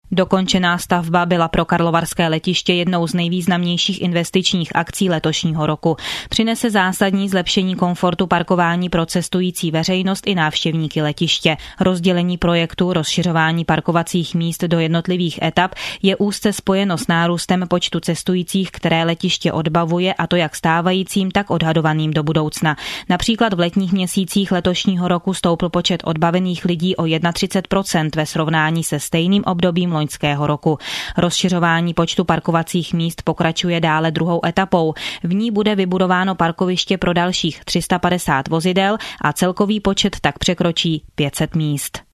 Dokončená stavba byla pro karlovarské letiště jednou z nejvýznamnějších investičních akcí letošního roku. Přinese zásadní zlepšení komfortu parkování pro cestující veřejnost i návštěvníky letiště. Rozdělení projektu, rozšiřování parkovacích míst do jednotlivých etap je úzce spojeno s nárůstem počtu cestujících, které letiště odbavuje, a to jak stávajícím, tak odhadovaným do budoucna. Například v letních měsících letošního roku stoupl počet odbavených lidí o 31% ve srovnání se stejným obdobím loňského roku. Rozšiřování počtu parkovacích míst pokračuje dále druhou etapou. V ní bude vybudováno parkoviště pro dalších 350 vozidel a celkový počet tak překročí 500 míst.